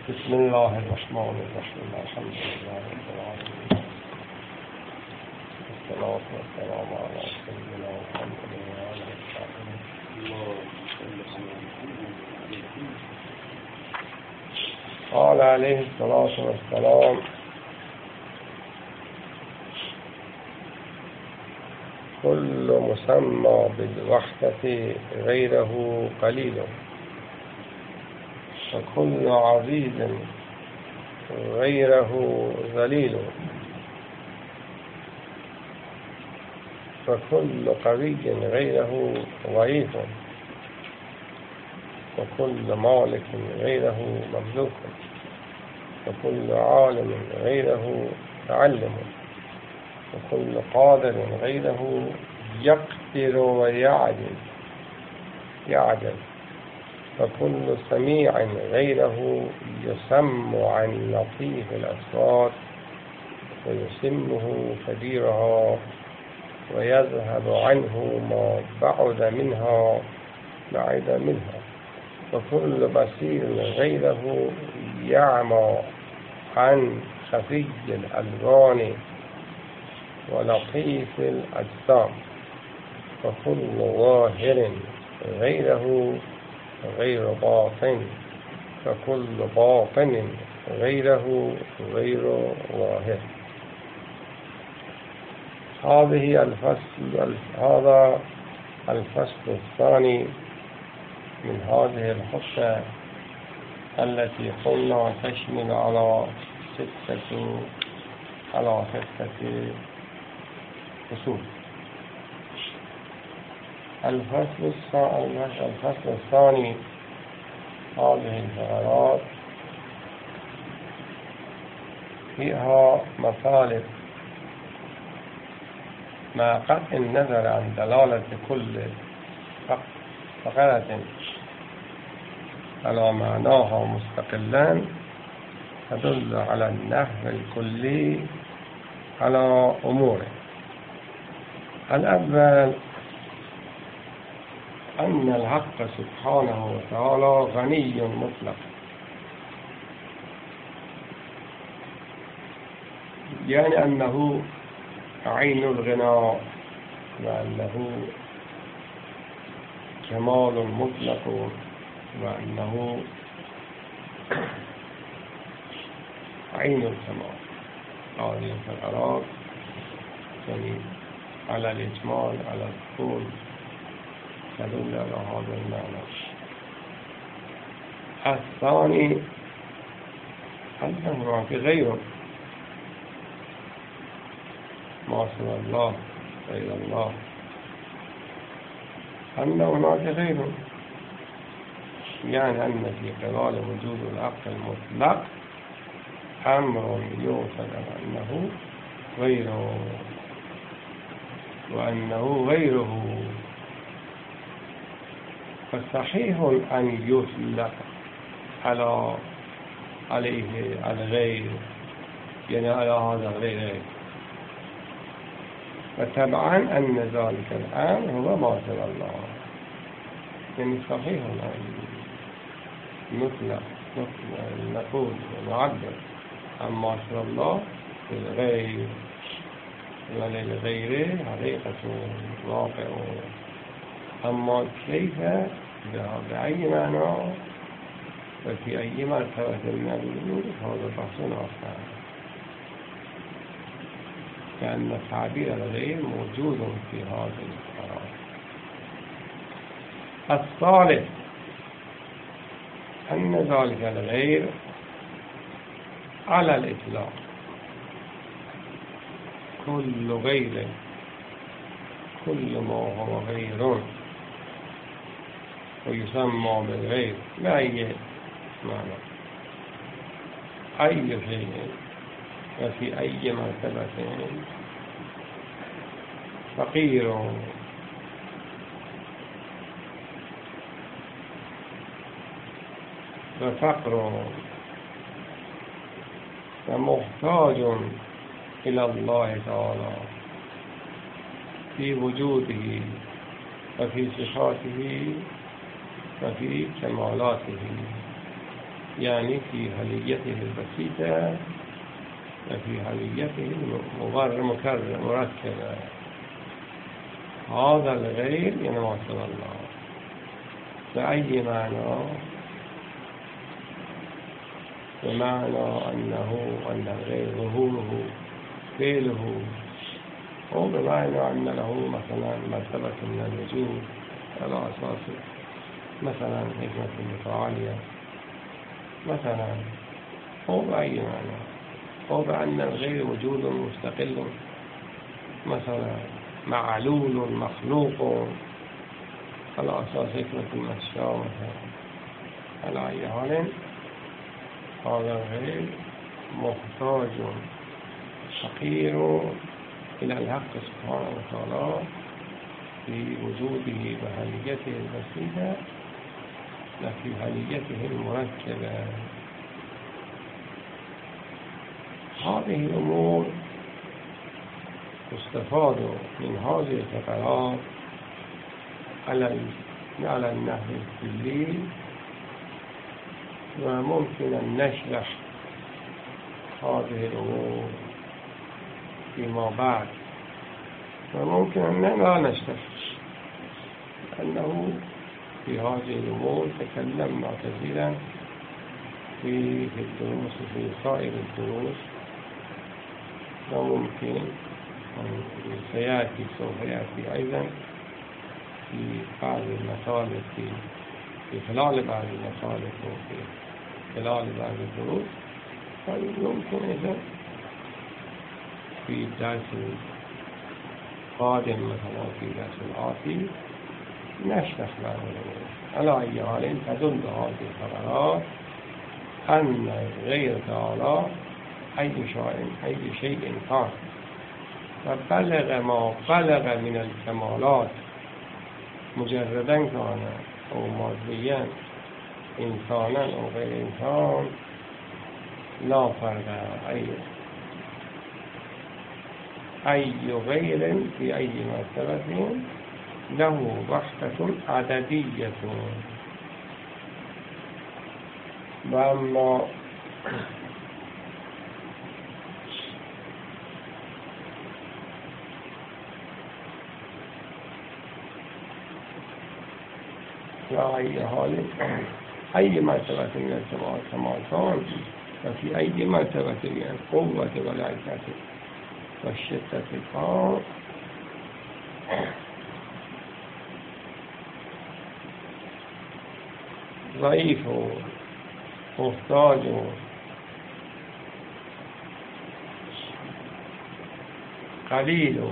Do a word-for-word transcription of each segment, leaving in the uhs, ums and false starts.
بسم الله الرحمن الرحيم الحمد لله رب العالمين والصلاة والسلام على سيدنا محمد وعلى آله وصحبه. قال عليه الصلاة والسلام: كل مسمى بالوحدة غيره قليل، وكل عزيز غيره ذليل، وكل قوي غيره ضعيف، وكل مالك غيره مملوك، وكل عالم غيره متعلم، وكل قادر غيره يقدر ويعجز يعجز وكل سميع غيره يسم عن لطيف الأصوات ويسمه كبيرها ويذهب عنه ما بعد منها بعد منها، وكل بصير غيره يعمى عن خفي الألوان ولطيف الأجسام، وكل ظاهر غيره غير باطن، وكل باطن غيره غير ظاهر. هذه الفصل هذا الفصل الثاني من هذه الخطة التي قلنا تشمل على ستة على ستة فصول. الفصل الفصل الثاني هذه الفقرات فيها مطالب مع قطع النظر عن دلالة كل فقرة على معناها مستقلا تدل على النحو الكلي على أموره. الأول أن الحق سبحانه وتعالى غني مطلق، يعني أنه عين الغنى، وأنه كمال مطلق، وأنه عين الكمال. هذه الفقرات يعني على الإجمال على الكل تدل على هذا المعنى. الثاني أن هناك غيره ما سوى الله غير الله، أن هناك غيره، يعني أن في قبال وجود الحق المطلق أمر يوصل أنه غيره وأنه غيره، فصحيح أن يطلق على عليه الغير، يعني على هذا الغير، وطبعا أن ذلك الأمر هو ما سوى الله، يعني صحيح أن نطلق نقول ونعبر عن ما سوى الله بالغير، وللغير حقيقة واقع، أما كيف بأي معنى وفي أي مرتبة من الوجود هذا بحث آخر، لأن تعبير الغير موجود في هذه الفقرات. الثالث أن ذلك الغير على الإطلاق كل غير، كل ما هو غير ويسمى بالغير بأي معنى، أي شيء وفي أي مرتبة، فقير وفقر ومحتاج إلى الله تعالى في وجوده وفي صفاته وفي كمالاته، يعني في هليته البسيطة وفي هليته المكرر مركبة. هذا الغير يعني ما سوى الله بأي معنى؟ بمعنى أنه أن الغير ظهوره فعله، أو بمعنى أن له مثلا مرتبة من الوجود على أساس مثلا حكمة متعالية مثلا، أو بأي معنى، أو بأن الغير وجود مستقل مثلا معلول مخلوق على أساس حكمة المشاء مثلا. على أي حال هذا الغير محتاج فقير إلى الحق سبحانه وتعالى في وجوده بهليته البسيطة وفي هليته المركبة. هذه الأمور تستفاد من هذه الفقرات على النحو الكلي، وممكن أن نشرح هذه الأمور فيما بعد، وممكن أن لا نشرح، لأنه في هذه الأمور تكلمنا كثيرا في الدروس في سائر الدروس، وممكن سيأتي سوف يأتي أيضا في بعض المسالك في في خلال بعض المسالك وفي خلال بعض الدروس. فيمكن إذا في الدرس القادم مثلا في الدرس الآتي نشرح بعض الأمور. على أي حال تدل هذه الفقرات أن غير تعالى أي شيء أي شيء كان فبلغ ما بلغ من الكمالات مجردا كان أو ماديا إنسانا أو غير إنسان لا فرق. أي أي غير في أي مرتبة له وحدة عددية. وأما على أي حال أي مرتبة من الكمال كمال كان، وفي أي مرتبة من القوة والعزة والشدة كان. ضعيف محتاج قليل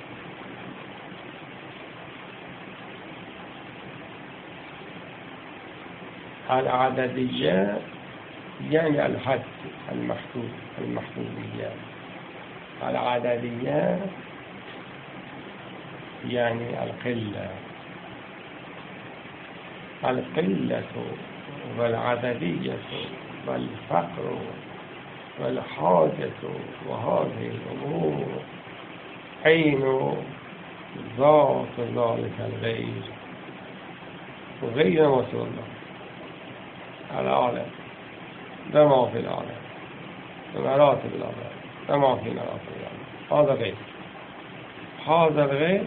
العددية يعني الحد المحدود المحدودية. العددية يعني القلة. القلة والعددية والفقر والحاجة وهذه الأمور عين ذات ذلك الغير وغير ما سوى الله العالم وما في العالم ومراتب العالم وما في مراتب العالم. هذا غير. هذا الغير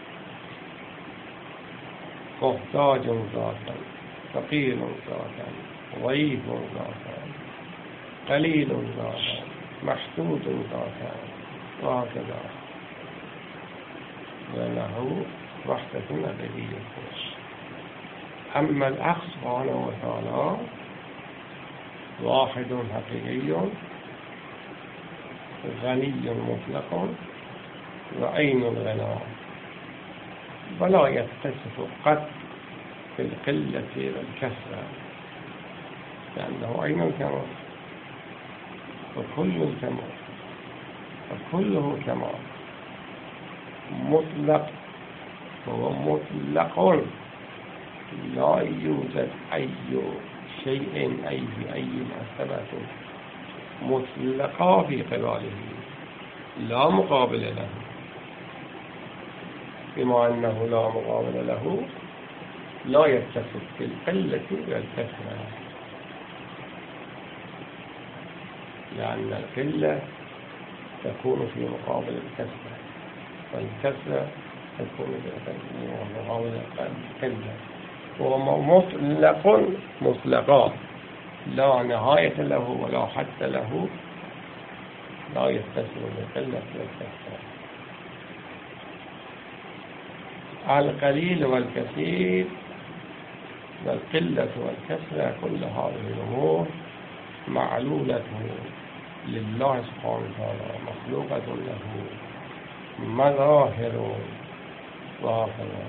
محتاج ذاتا فقير ذاتا ضعيف ذاتا قليل ذاتا محدود ذاتا وهكذا، وله وحدة أبدية. أما الأخ سبحانه وتعالى واحد حقيقي غني مطلق وعين الغنى، ولا يتصف قط بالقلة والكثرة، لأنه عين الكمال وكل الكمال وكله كمال مطلق. هو مطلق لا يوجد أي شيء أي في أي مرتبة مطلقة في قباله لا مقابل له، بما أنه لا مقابل له لا يتصف بالقلة والكثرة. لأن القلة تكون في مقابل الكسرة، والكسرة تكون في مقابل القلة. وهو مطلق مطلقا لا نهاية له ولا حد له، لا يتصل بالقلة والكسرة. القليل والكثير والقلة والكسرة كل هذه الأمور معلولة لله سبحانه وتعالى، مخلوقة له، مظاهر وهكذا.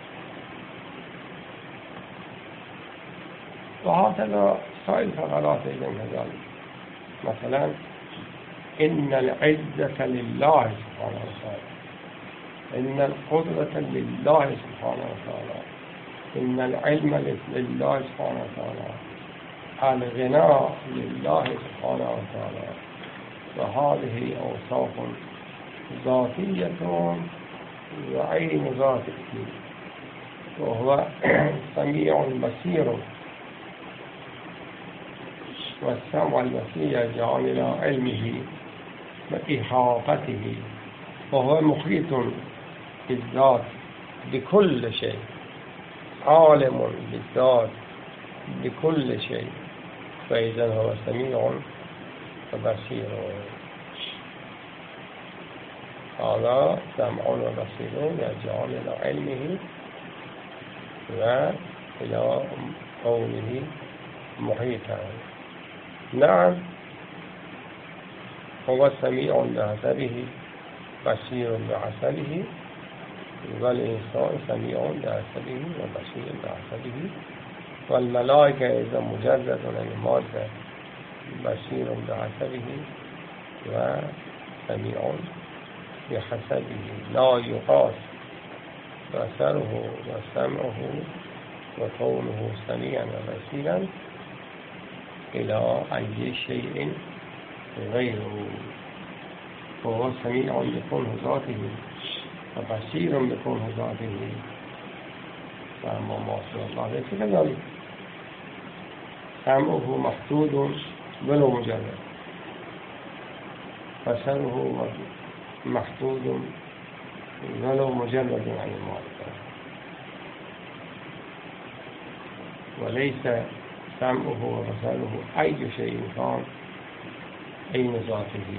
وهكذا سائر الفقرات أيضا كذلك. مثلا إن العزة لله سبحانه وتعالى، إن القدرة لله سبحانه وتعالى، إن العلم لله سبحانه وتعالى، الغناء لله سبحانه وتعالى. وهذه أوصاف ذاتية وعين ذاته، وهو سميع بصير، والسمع البصير جعل علمه وإحاطته، وهو محيط بالذات بكل شيء، عالم بالذات بكل شيء، فإذا هو سميع وبصير. هذا سمع وبصير يرجع إلى علمه وإلى قوله محيطا. نعم، هو سميع بحسبه بصير بحسبه، والإنسان سميع بحسبه وبصير بحسبه، والملائكة إذا مجرد عن المادة بصير بحسبه وسميع بحسبه، لا يقاس بصره وسمعه وكونه سميعا وبصيرا إلى أي شيء غيره. وهو سميع بكونه ذاته وبصير بكونه ذاته، فأما ما سوى الله ليس كذلك. سمعه محدود ولو مجرد، بصره محدود ولو مجرد عن المعرفة، وليس سمعه وبصره أي شيء كان أين ذاته،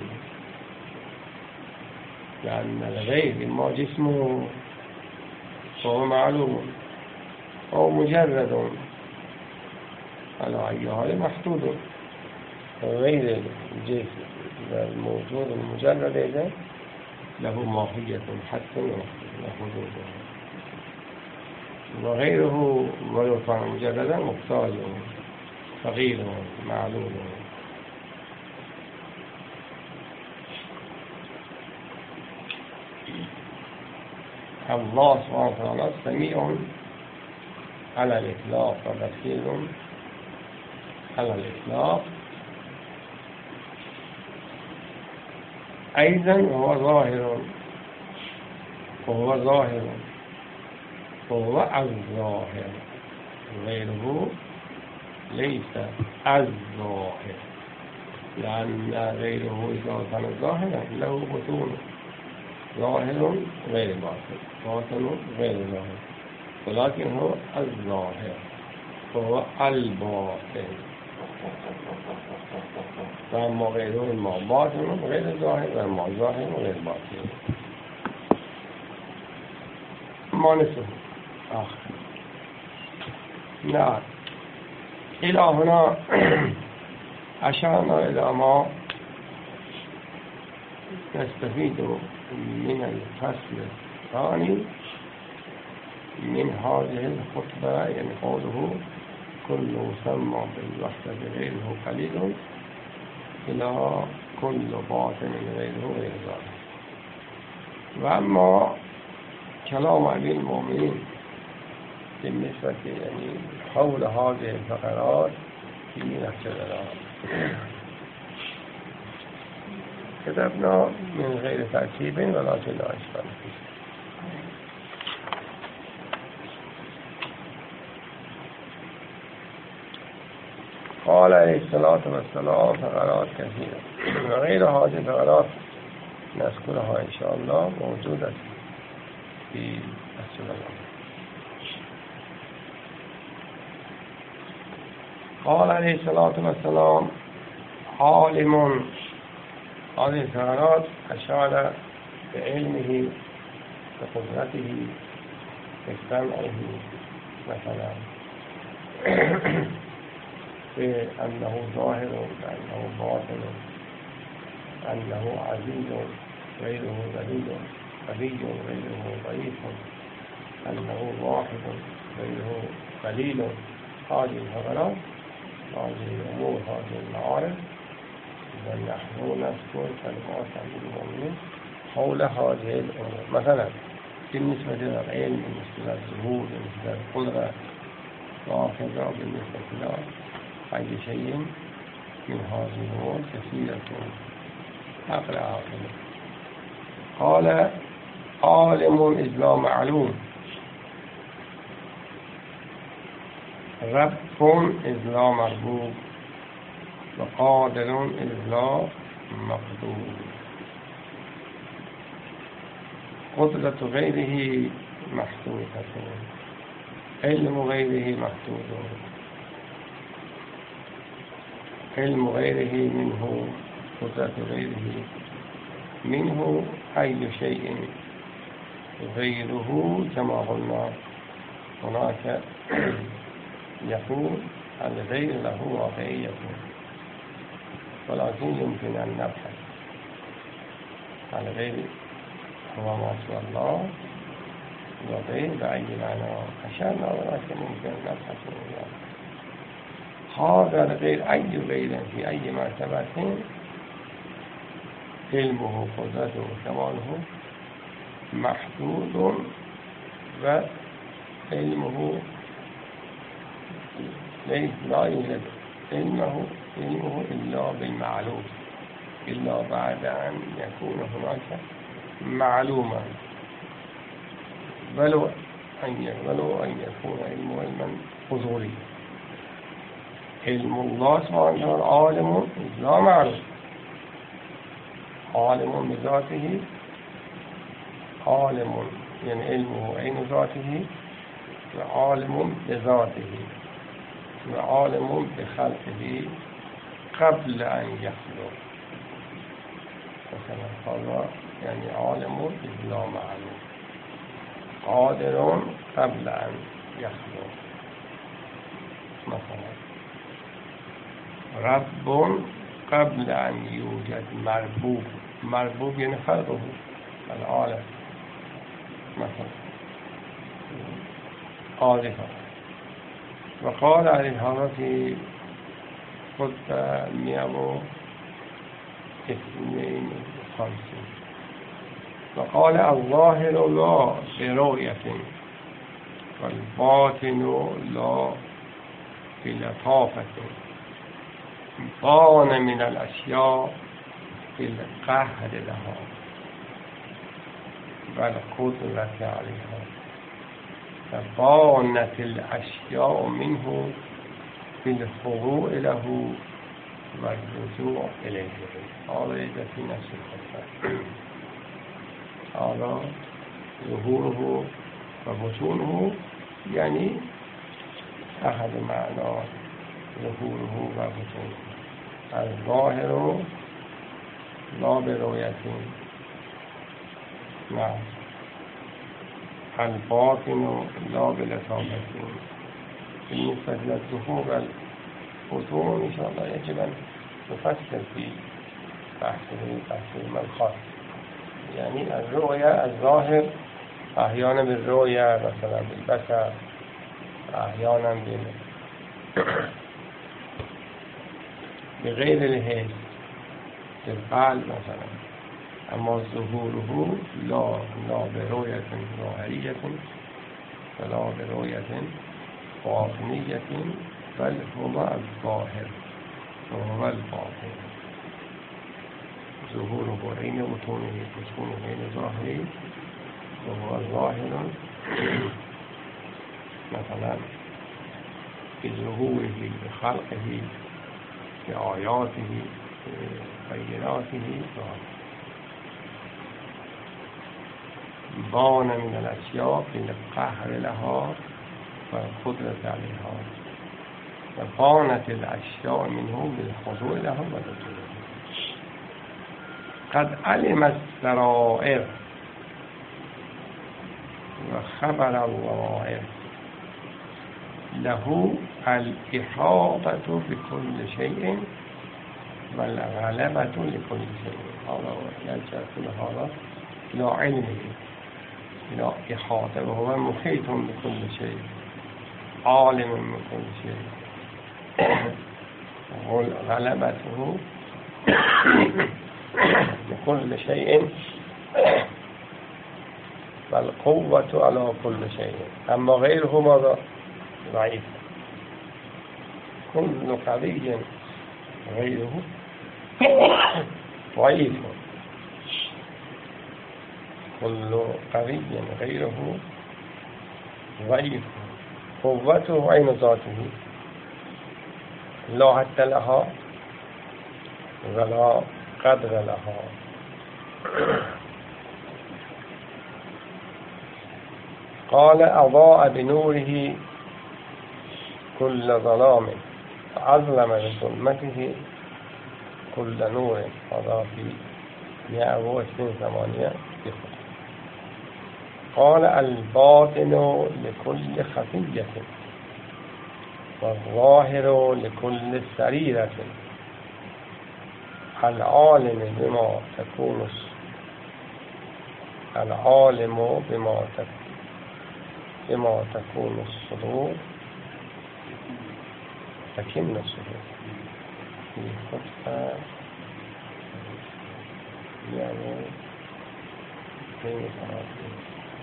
لأن الغير ما جسمه فهو معلوم، هو مجرد على أي حال محدود. غير الجسم الموجود المجرد إذا له ماهية حتى وحدود، وغيره ولو كان مجردا محتاج صغير معلوم. الله سبحانه وتعالى سميع على الإطلاق وبصير على الإطلاق، أيضا هو ظاهر، وهو ظاهر وهو الظاهر، غيره ليس الظاهر، لأن غيره إذا كان ظاهرا له بطون، ظاهر غير باطن، باطن غير ظاهر، ولكن هو الظاهر وهو الباطن. فأما غيره ما باطن غير ظاهر، وما ظاهر غير باطن. ما نسه آخر. نعم، إلى هنا أشرنا إلى ما نستفيد من الفصل الثاني من هذه الخطبة، يعني قوله كل مسمى بالوحدة غيره قليل إلى كل باطن غيره غير ذلك. وأما كلام أمير المؤمنين بالنسبة يعني حول هذه الفقرات في نفس الآن كتبنا من غير ترتيب ولكن لا إشكال فيه. قال علیه السلام فقرات کثیره و غیر هذه فقرات نذکرها ان شاء الله موجود است فی السنن. قال علیه السلام عالم. هذه الفقرات اشار بعلمه بقدرته بسمعه مثلا بأنه ظاهر بأنه باطن أنه عزيز غيره ذليل قوي غيره ضعيف أنه واحد غيره قليل. هذه الفقرات هذه الأمور هذه المعارف ونحن نذكر كلمات المؤمنين حول هذه الأمور. مثلا بالنسبة للعلم بالنسبة للظهور بالنسبة للقدرة وهكذا بالنسبة إلى أي شيء من هذه الأمور كثيرة عقل عاقل. قال عالم إذ لا معلوم رب إذ لا مربوب وقادر إذ لا مقدور. قدرة غيره محدودة علم غيره محدود علم غيره منه قدرة غيره منه أي شيء غيره كما قلنا هناك يقول الغير له واقعية ولكن يمكن أن نبحث عن الغير هو ما سوى الله وغير بأي معنى أشارنا ولكن ممكن أن نبحث عنه. هذا الغير أي غير في أي مرتبة علمه قدرته كماله محدود وعلمه ليس لا يوجد علمه علمه إلا بالمعلوم إلا بعد أن يكون هناك معلوما ولو أن ولو أن يكون علم علما حضوريا. علم الله سبحانه وتعالى عالم لا معلوم عالم بذاته عالم يعني علمه عين ذاته وعالم بذاته وعالم بخلقه قبل أن يخلق. مثلا هذا يعني عالم لا معلوم قادر قبل أن يخلق. مثلا رب قبل أن يوجد مربوب مربوب يعني خلقه العالم مثلا قاذفا. وقال عليه هذا في خطبة مئة واثنين وخمسين وقال الظاهر لا برؤية والباطن لا بلطافة بان من الأشياء بالقهر لها والقدرة عليها فبانت الأشياء منه بالخضوع له والرجوع إليه. هذا يجب في نفس الخطة. هذا ظهوره وبطونه يعني أحد معنى ظهوره وبطونه. الظاهر لا برؤية نعم الباطن لا بلطافة. بالنسبة للظهور والبطون إن شاء الله يجب أن نفصل في بحثه بحث الملخص. يعني الرؤية الظاهر أحيانا بالرؤية مثلا بالبصر أحيانا بال بغير الحس بالقلب مثلا. أما ظهوره لا لا برؤية ظاهرية ولا برؤية باطنية بل هو الظاهر وهو الباطن. ظهوره عين بطونه بطونه عين ظاهري وهو ظاهر مثلا بظهوره بخلقه بآياته بيناته بان من الأشياء بالقهر لها والقدرة عليها وبانت الأشياء منه بالخضوع لها والرجوع. قد علم السرائر وخبر الظواهر له الإحاطة بكل شيء والغلبة لكل شيء. هذا يرجع كل هذا إلى علمه، إلى إحاطة، وهو محيط بكل شيء، عالم بكل شيء. غلبته بكل شيء والقوة على كل شيء. أما غيره ماذا؟ ضعيف. كل قوي غيره ضعيف. كل قوي غيره ضعيف. قوته عين ذاته لا حد لها ولا قدر لها. قال أضاء بنوره كل ظلام أظلم بظلمته كل نور. هذا في مئة واثنين وثمانين. قال الباطن لكل خفية والظاهر لكل سريرة العالم بما تكون العالم بما تكون بما تكون الصدور تكن الصدور في خطة يعني في مصارات.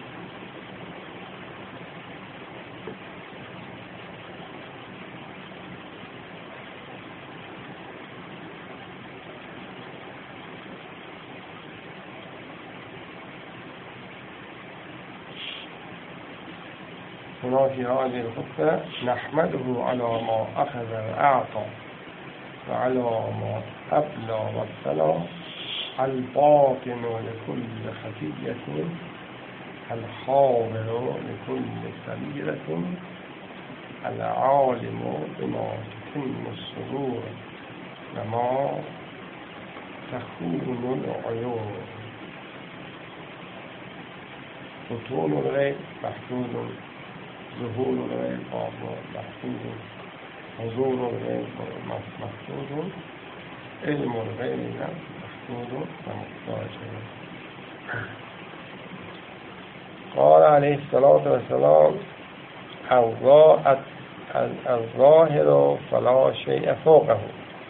هنا في هذه الخطة نحمده على ما أخذ وأعطى وعلى ما أبلى وابتلى. الباطن لكل خفية الحاضر لكل سريرة العالم بما تتم الصدور وما تخون العيون. بطون الغيب محدود، ظهور الغيب محدود، حضور الغيب محدود، علم الغيب محدود ومحتاج. قال عليه الصلاة والسلام الظاهر فلا شيء فوقه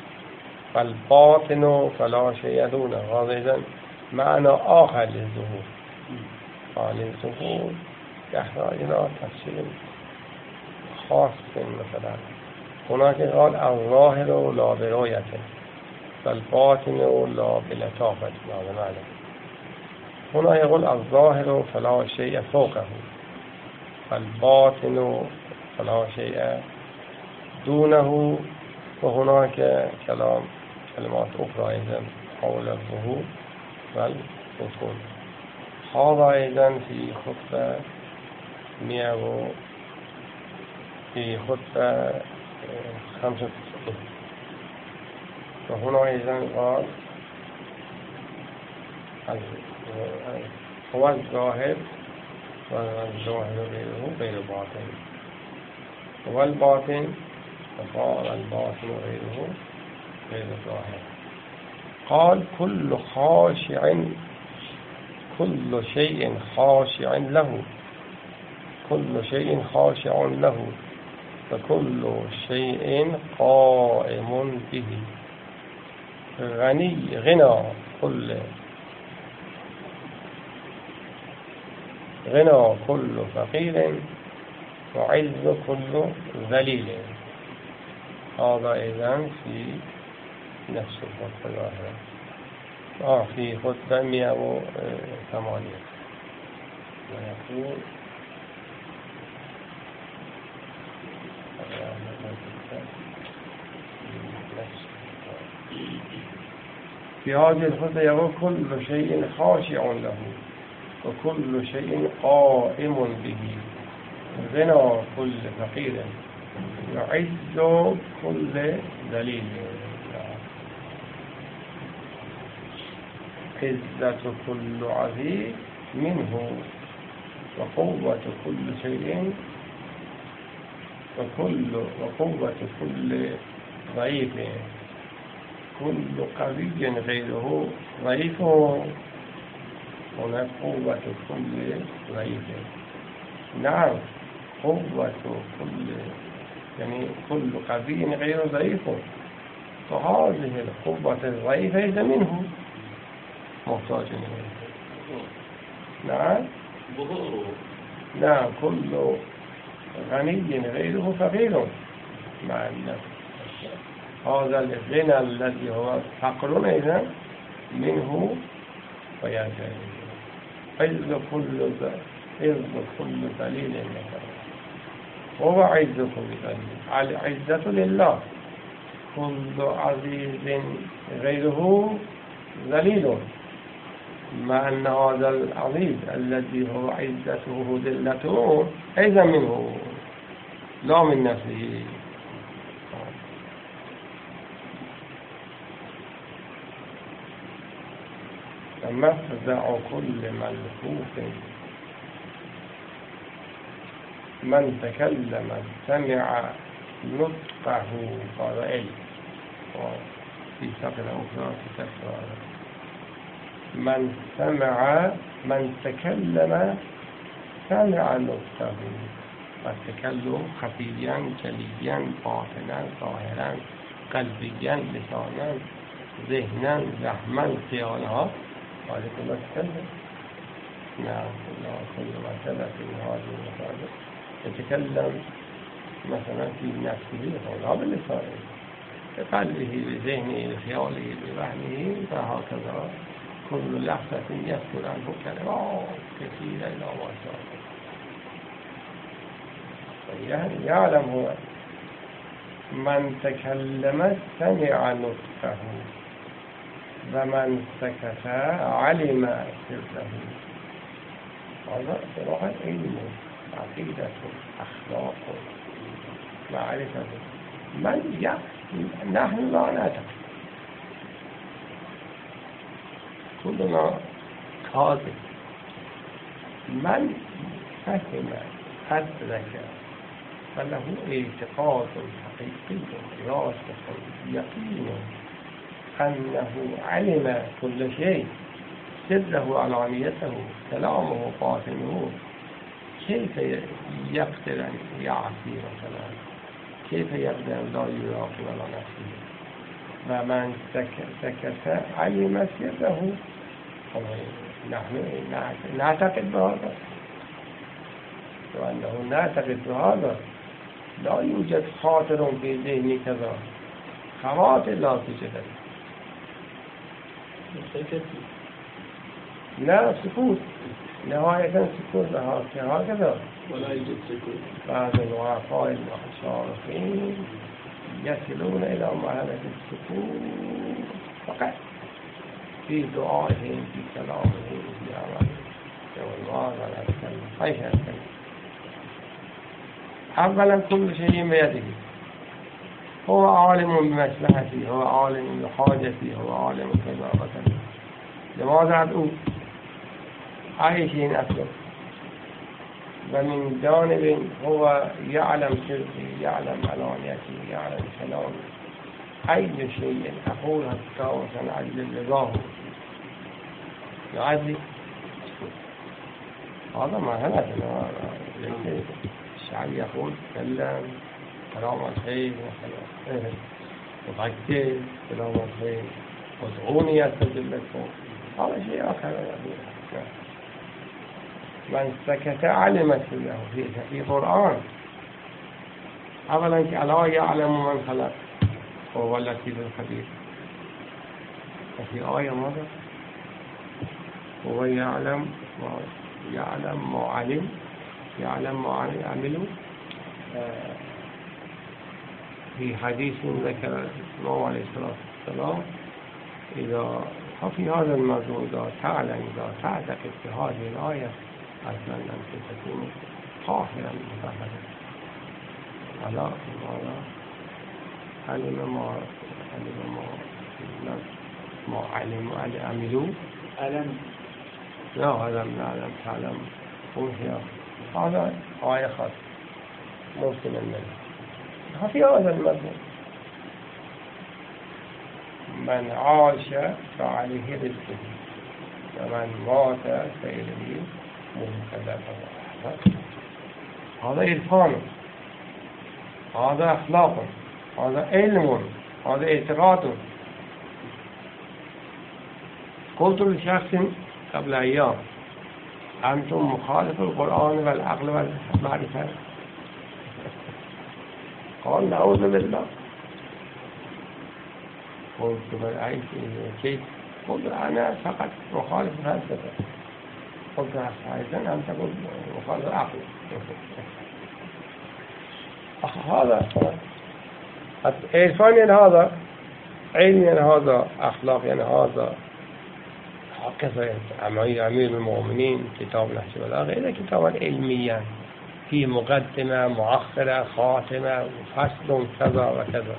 والباطن فلا شيء دونه. هذا إذن معنى آخر للظهور. قال الظهور يحتاج إلى تفسير خاص. مثلا هناك قال الظاهر لا برؤية والباطن لا بلطافة. هذا معنى. هنا يقول الظاهر فلا شيء فوقه والباطن فلا شيء دونه. وهناك كلام كلمات أخرى إذن حول الظهور والبطون. هذا أيضا في خطبة مئة في خطبة خمسة وتسعين. وهنا أيضا قال هو الظاهر والظاهر غيره غير باطن. هو الباطن فقال الباطن غيره غير ظاهر. قال كل خاشع كل شيء خاشع له كل شيء خاشع له فكل شيء قائم به. غني غنى كل غنى كل فقير وعز كل ذليل. هذا إذن في نفس الخطبة الظاهرة. آه في خطبة مئة وثمانية ويقول نفس في هذه الخطة يقول كل شيء خاشع له وكل شيء قائم به، غنى كل فقير يعز كل ذليل، عزة كل عزيز منه وقوة كل شيء وكل وقوة كل ضعيف، كل قوي غيره ضعيف، هناك قوة كل ضعيف. نعم قوة كل يعني كل قوي غير ضعيف، فهذه القوة الضعيفة إذا منه محتاج إليه. نعم نعم كل غني غيره فقير، مع النفس هذا الغنى الذي هو فقر إذا منه وينتهي. عز كل عز كل ذليل مثلا، هو عز كل ذليل، العزة لله، كل عزيز غيره ذليل، مع أن هذا العزيز الذي هو عزته ذلته أيضا منه لا من نفسه. مفزع كل ملفوف من تكلم سمع نطقه قائل، في سقل أخرى تكفر من سمع من تكلم سمع نطقه، التكلم خفيا جليا باطنا ظاهرا قلبيا لسانا ذهنا زحما خيالها، هذه كلها تتكلم. نعم كل ما ثبت من هذه المسائل يتكلم مثلا في نفسه ولا باللسانه، بقلبه بذهنه بخياله بوهمه، فهكذا كل لحظة يذكر عنه كلمات كثيرة إلى ما شاء الله. يعني يعلم هو من تكلم سمع نطقه ومن سكت علم سره. هذا صراحة علم عقيدة أخلاق معرفة. من يعلم نحن لا نعتقد، كلنا كاذب. من فهم أدرك فله اعتقاد حقيقي راسخ يقين أنه علم كل شيء، سره علانيته كلامه باطنه، كيف يقدر أن يعصي مثلا، كيف يقدر أن لا يراقب على نفسه. ومن سكت علم سره. نحن نعتقد بهذا، وأنه نعتقد بهذا لا يوجد خاطر في ذهني كذا، خواطر لا توجد. لا سكوت، نهاية سكوت هكذا ولا يوجد سكوت. بعض الوعفاء المحشارين يصلون إلى مرحلة السكوت فقط في دعائهم في كلامهم في عملهم والله ولا تكلم أي شيء تكلم. أولا كل شيء بيده، هو عالم بمصلحته، هو عالم بحاجته، هو عالم كذا وكذا. لماذا أدعو أي شيء أطلب؟ ومن جانب هو يعلم سري، يعلم علانيتي، يعلم كلامي، أي شيء أقول حتى وسنعجل رضاه يعزي. هذا ما هلكنا. الشعب يقول تكلم كلام الخير وغكر كلام الخير وادعوني أستجب لكم، هذا شيء آخر. من سكت علمت له في في القرآن. أولا ألا يعلم من خلق وهو اللطيف الخبير، وفي آية ماذا؟ هو يعلم ما يعلم ما علم، يعلم ما عملوا. في حديث ذكر الله عليه الصلاة والسلام إذا ففي هذا الموضوع إذا تعلم إذا تعتقد في هذه الآية أصلا أنت تكون قاهرا متفردا على ماذا علم ما علم ما ما علم عملوا علم لا هذا من علم تعلم هي هذا آية خاصة ممكن أن في هذا الموضوع من عاش فعليه رزقه ومن مات فإليه منتهى. هذا عرفان، هذا أخلاق، هذا علم، هذا اعتقاد. قلت لشخص قبل أيام أنتم مخالف القرآن والعقل والمعرفة. قال نعوذ بالله. قلت بالعيش كيف؟ قلت أنا فقط مخالف الفلسفة. قلت أيضا أنت قلت مخالف العقل. هذا عرفان يعني هذا، علم يعني هذا، أخلاق يعني هذا، هكذا. أمير المؤمنين كتاب نهج البلاغة إذا كتابا علميا في مقدمة مؤخرة خاتمة فصل كذا وكذا،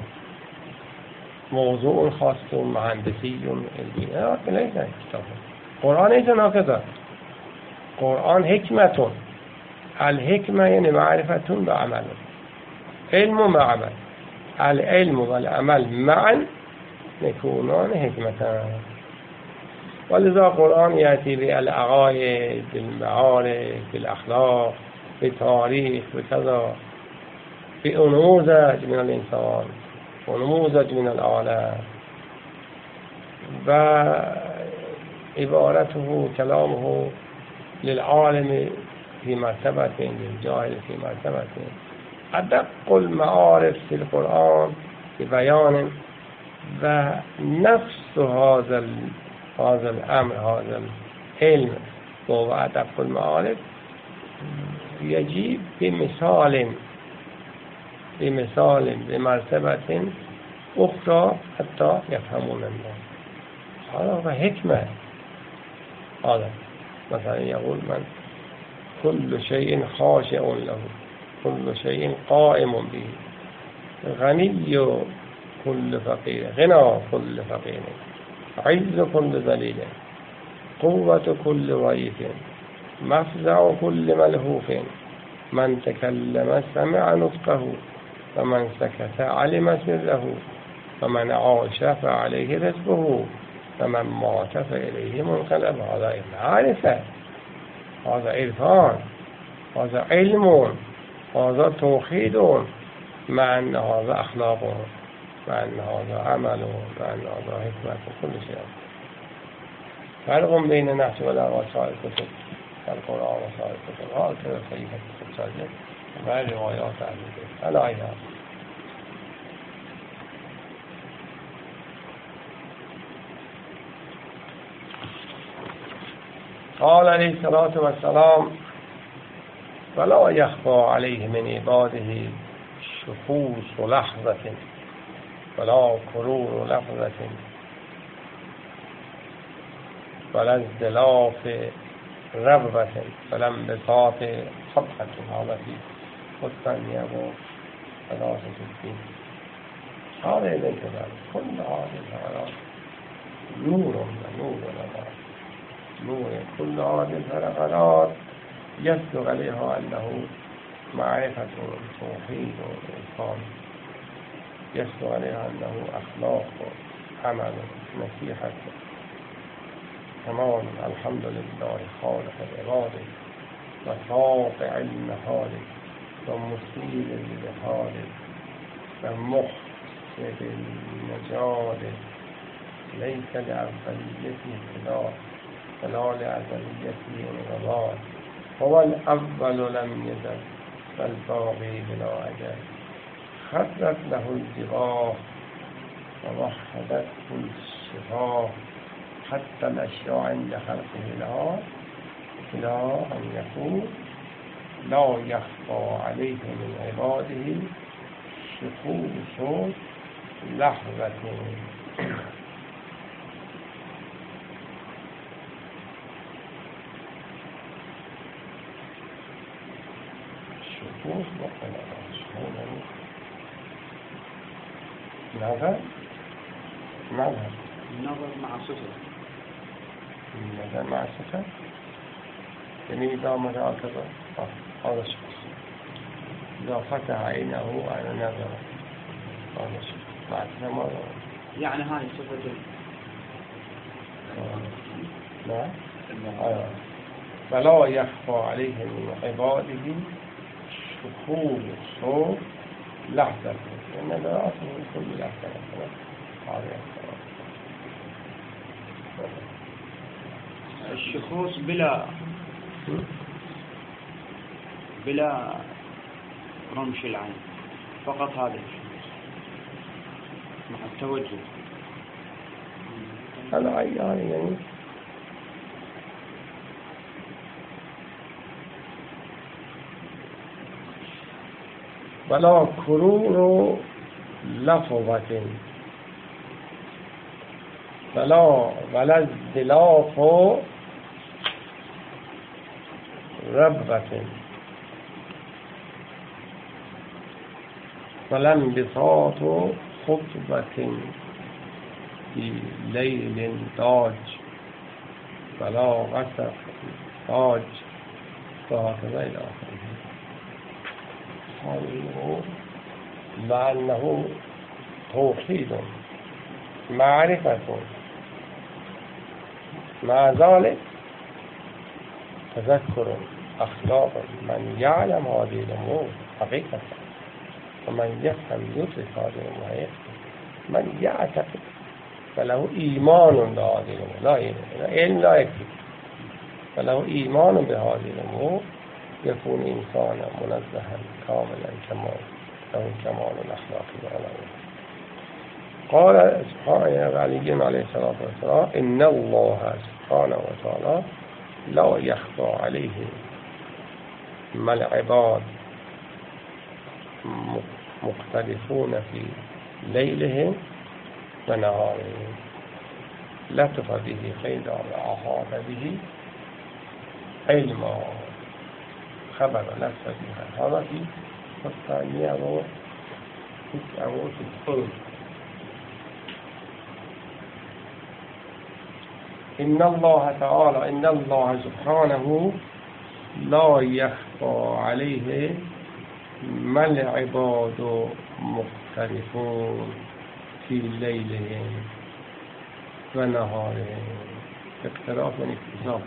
موضوع خاص مهندسي علمي، لكن ليس كتاب قرآن ليس هكذا. قرآن حكمة، الحكمة يعني معرفة وعمل، علم وعمل، العلم والعمل معا يكونان حكمة. ولذا القرآن يأتي بالعقائد، بالمعارف، بالأخلاق، بالتاريخ، بكذا، بنموذج من الإنسان ونموذج من العالم. وعبارته كلامه للعالم في مرتبة، للجاهل في مرتبة. أدق المعارف في القرآن ببيان ونفس هذا هذا الأمر، هذا العلم وهو أدق المعارف يجيب بمثال بمثال بمرتبة أخرى حتى يفهمون الناس. هذا حكمة. هذا مثلا يقول من كل شيء خاشع له، كل شيء قائم به، غني كل فقير، غنى كل فقير، عز كل ذليل، قوة كل ضعيف، مفزع كل ملهوف، من تكلم سمع نطقه، ومن سكت علم سره، ومن عاش فعليه رزقه، ومن مات فإليه منقلب. هذا معرفة، هذا عرفان، هذا علم، هذا توحيد، مع أن هذا أخلاق، مع أن هذا عمل، مع أن هذا حكمة، كل شيء. فرق بين نهج البلاغة وسائر الكتب القرآن وسائر الكتب هكذا صحيح الكتب غير روايات أهل البيت على عينها. قال عليه الصلاة والسلام: ولا يخفى عليه من عباده شخوص لحظة ولا كرور لحظة ولا ازدلاف رغبة ولا انبساط خطحة. هذا في الثانية وثلاثة الدين. هذا إذن كذلك كل هذه الحالات نور ونور ونور نور. كل هذه الحالات يصدق عليها أنه معرفة توحيد وإنسان، يصدق عليها أنه أخلاق عمل نصيحة تمام. الحمد لله خالق العباد وساطع النهار ومسيل البحار ومحسد النجار، ليس لأفضليته خلاف ولا لأزليته انقضاء، هو الأول لم يزل فالباقي بلا أجل، خطت له الجباه ووحدته الشفاه، حتى الأشياء عند خلقه لها إلى أن يقول: لا يخفى عليه من عباده شخوص لحظة الشخوص والخلوات. نظر نظر النظر مع صفة النظر مع صفة يعني إذا مراقب هذا الشخص إذا فتح عينه على نظر هذا الشخص مع صفة يعني هاي صفة نعم آه. فلا يخفى عليه من عباده شخوص لحظة لأن لا أصل كل لحظة الشخوص بلا بلا رمش العين فقط هذا الشخوص مع التوجه هذا عيان يعني ولا كرور لفظة ولا ولا ازدلاف ربة ولا انبساط خطبة في ليل داج ولا غسق داج وهكذا إلى آخره. مع أنه توحيد معرفة مع ذلك تذكر أخلاق من يعلم هذه الأمور حقيقة ومن يفهم يدرك هذه الأمور من يعتقد فله إيمان بهذه الأمور لا علم لا يكفي فله إيمان بهذه الأمور يكون إنسانا منزها كاملا كمال له كمال الأخلاق والعلم. قال سبحانه علي عليه الصلاة والسلام إن الله سبحانه وتعالى لا يخفى عليه ما العباد مختلفون في ليلهم ونهارهم لطف به خيرا وأحاط به علما خبر لطف بها هذا في الثانية وتسعة وتسعين. إن الله تعالى إن الله سبحانه لا يخفى عليه ما العباد مختلفون في ليلهم ونهارهم اختلاف واختلاف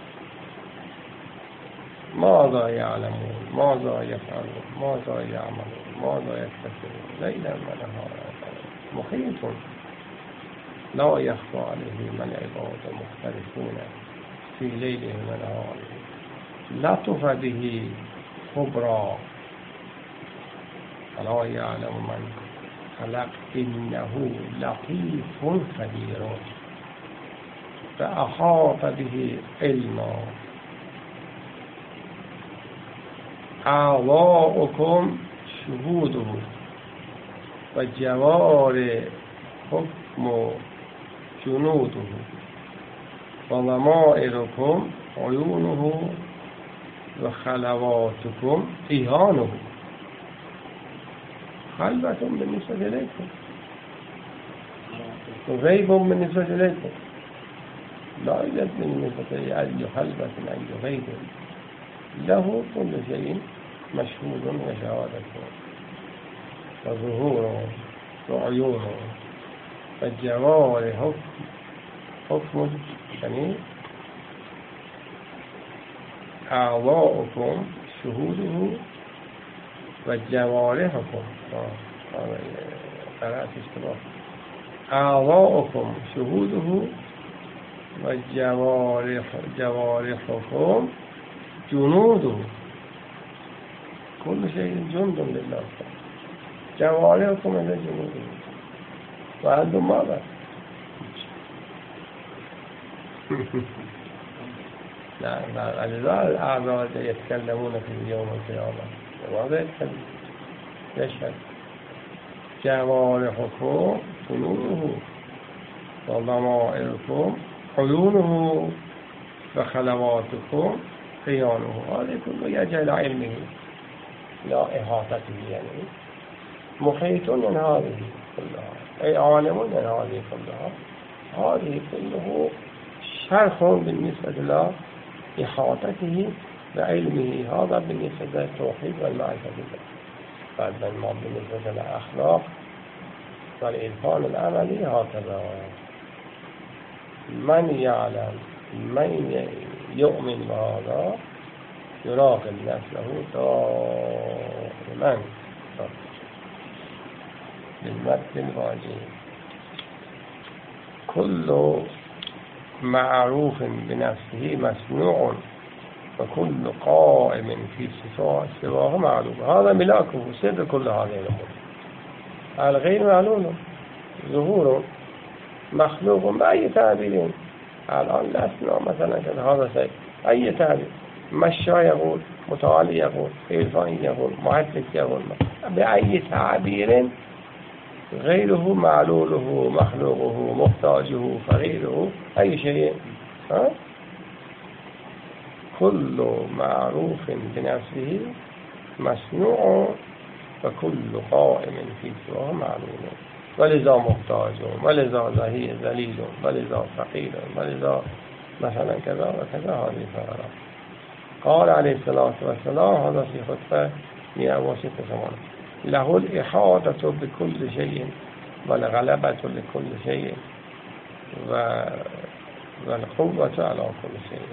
ماذا يعلمون ماذا يفعلون ماذا يعملون ماذا يكتسبون ليلا ونهارا محيط لا يخفى عليه ما العباد مختلفون في ليلهم ونهارهم لطف به خبرا فلا يعلم من خلق إنه لطيف خبير فأحاط به علما أعضاؤكم شهوده وجوارحكم جنوده وضمائركم عيونه وخلواتكم إهانه خلبة بالنسبة إليكم وغيب بالنسبة إليكم لا يوجد بالنسبة لأي خلبة أي غيب له كل شيء مشهود وشهادته وظهوره وعيونه والجوارح حكم يعني أعضاؤكم شهوده والجوارحكم قرأت اشتباه أعضاؤكم شهوده والجوارح جوارحكم جنوده كل شيء جند لله جوارحكم إلى جنوده وأنتم ماذا؟ لا لا الأعضاء يتكلمون في يوم القيامة وهذا يتكلم يشهد جوارحكم جنوده وضمائركم عيونه وخلواتكم قيانه هذا كله يجعل علمه لا إحاطته يعني محيط من هذه كلها، أي عالم من هذه كلها. هذه كله شرح بالنسبة إلى إحاطته بعلمه. هذا بالنسبة للتوحيد والمعرفة بالله. بعد ما بالنسبة للأخلاق والإرفان العملي هكذا. من يعلم من يؤمن بهذا يراقب نفسه دائما بالمد الواجب. كل معروف بنفسه مسنوع وكل قائم في سواه معلوم. هذا ملاكه سر كل هذه الأمور. الغير معلوم ظهور مخلوق بأي تعبير. الآن الأسماء مثلا هذا شيء أي تعبير، مشى يقول، متعالي يقول، إرفاني يقول، محدث يقول، بأي تعبير غيره معلوله مخلوقه محتاجه فغيره أي شيء. ها؟ كل معروف بنفسه مسنوع وكل قائم في سواه معلوم. ولذا محتاج ولذا ذهي ذليل ولذا فقير ولذا مثلا كذا وكذا. هذه فقرة. قال عليه الصلاة والسلام هذا في خطبة مئة وستة وثمانين: له الإحاطة بكل شيء والغلبة لكل شيء والقوة على كل شيء.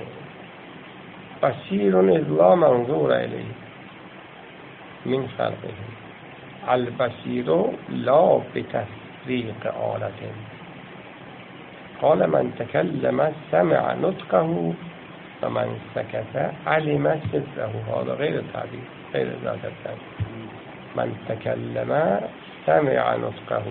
بصير إذ لا منظور إليه من خلقه. البصير لا بتفريق آلة. قال من تكلم سمع نطقه ومن سكت علم سره. هذا غير التعبير، غير ذات التعبير. من تكلم سمع نطقه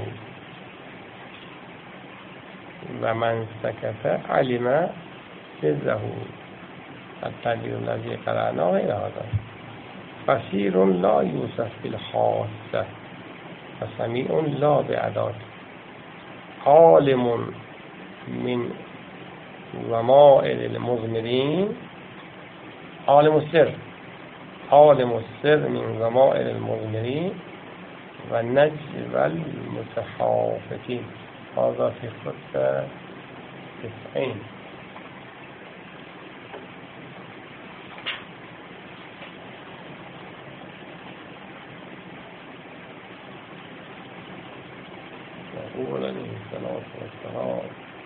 ومن سكت علم سره. التعبير الذي قرأناه غير هذا. بصير لا يوصف بالخاصة وسميع لا بعداد. عالم من ضمائر المضمرين. عالم السر عالم السر من ضمائر المضمرين والنجم والمتخافتين. هذا في خطة تسعين. يقول عليه الصلاة والسلام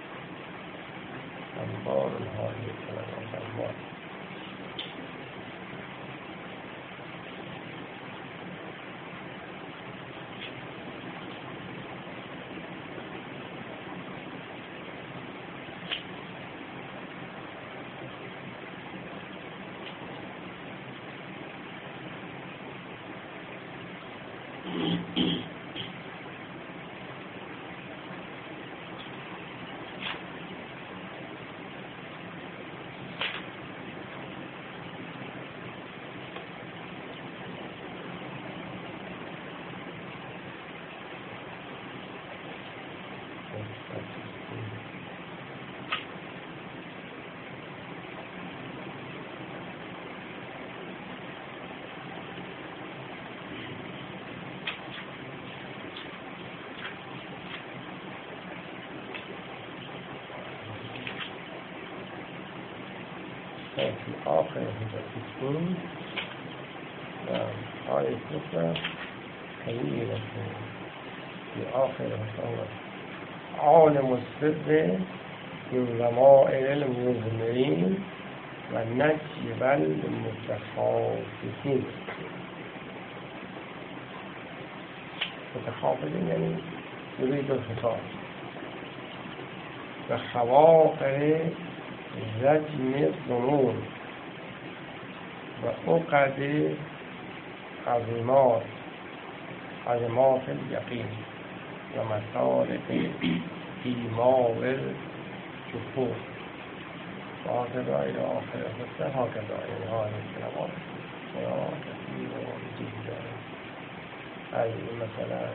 أنبار هذه الكلمات أنبار. في آخر هذا التسكين آية أخرى كبيرة في آخر هذا عالم السر من ضمائر المضمرين والنجم والمتخافتين. متخافتين يعني يريد الخطاب. وخواطر رجم الظنون وعقد عظمات عظمات اليقين ومسالك إيماء الجفور. وهكذا إلى آخر الخطة. هكذا إلى هذه الكلمات كثيرة جدا. أي مثلا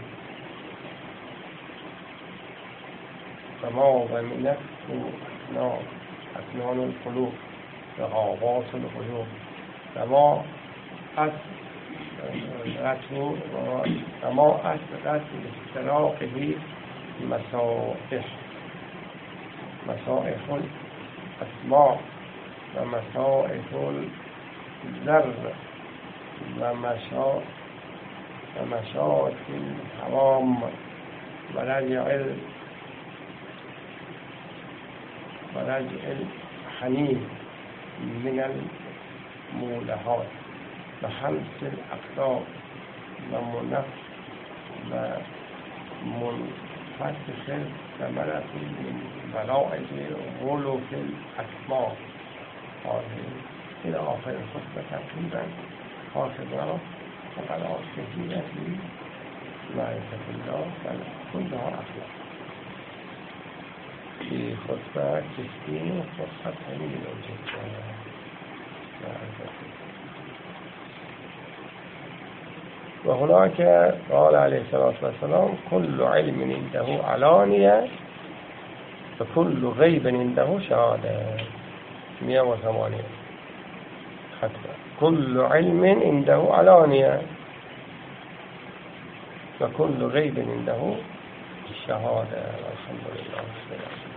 فما ضمنت نار أسنان القلوب وغابات القلوب. فما از رتو سماعت رتو استراقه مسائح مسائح الاسماء و مسائح الذر و مشا و مشاط الحرام و رجع و رجع الحنين من المولهات و حمس الاقدام و منف و منفتح ثمرة من بلائج غلو في الاسماء. إلى آخر الخطبة تقريبا خاطبة وقرار كثيرة في معرفة الله كلها أخلاق. في خطبة تسكين فرصة طويلة جدا معرفة. وهناك قال عليه الصلاة والسلام كل علم عنده علانية وكل غيب عنده شهادة. مئة وثمانية خطبة. كل علم عنده علانية وكل غيب عنده شهادة. الحمد لله.